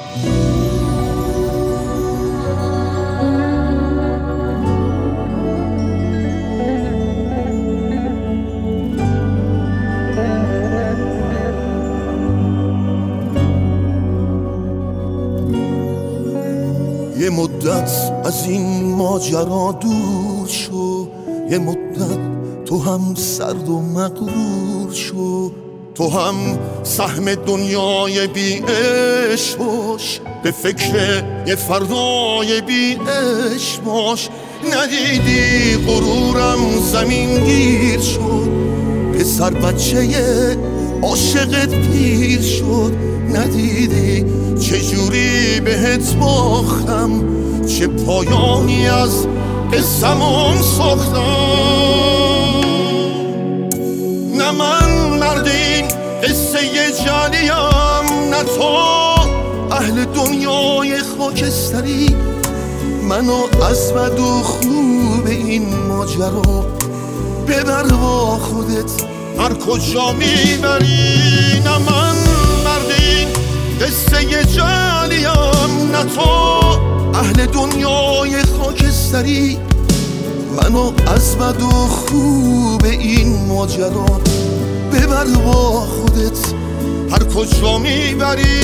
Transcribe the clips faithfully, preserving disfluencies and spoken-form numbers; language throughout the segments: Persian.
یه مدت از این ماجرا دور شو، یه مدت تو هم سرد و مغرور شو، تو هم سهم دنیای بی عشق باش، به فکر یه فردای بی عشق باش. ندیدی غرورم زمین گیر شد، پسر بچه عاشقت پیر شد. ندیدی چجوری بهت باختم، چه پایانی از قصه‌مون ساختم. نه من مرد این قصه جعلیم، نه تو اهل دنیای خاکستری. منو از بد و خوب این ماجرا ببر با خودت هر کجا میبری. نه من مرد این قصه جعلیم، نه تو اهل دنیای خاکستری. منو از بد و خوب این ماجرا ببر با خودت هر کجا میبری.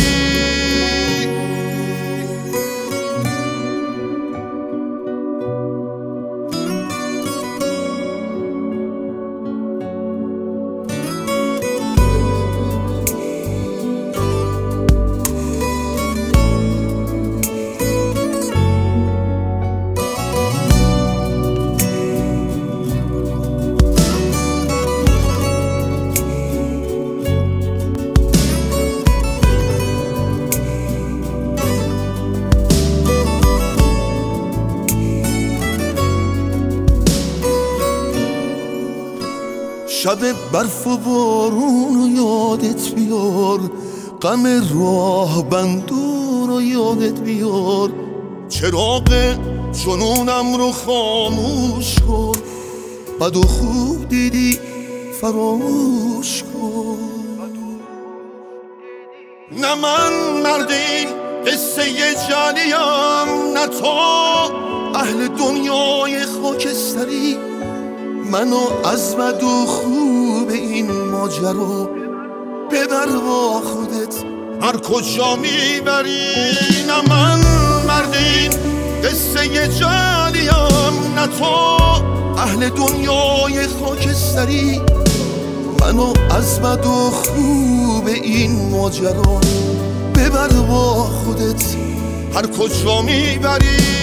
شب برف و بارون رو یادت بیار، غم راه بندون رو یادت بیار. چراغ جنونم رو خاموش کن، بد و خوب دیدی فراموش کن. نه من مرد این قصه جعلیم، نه تو اهل دنیای خاکستری. منو از بد و خوب این ماجرا ببر با خودت هر کجا میبری. نه من مرد این قصه جعلیم، نه تو اهل دنیای خاکستری. منو از بد و خوب این ماجرا ببر با خودت هر کجا میبری.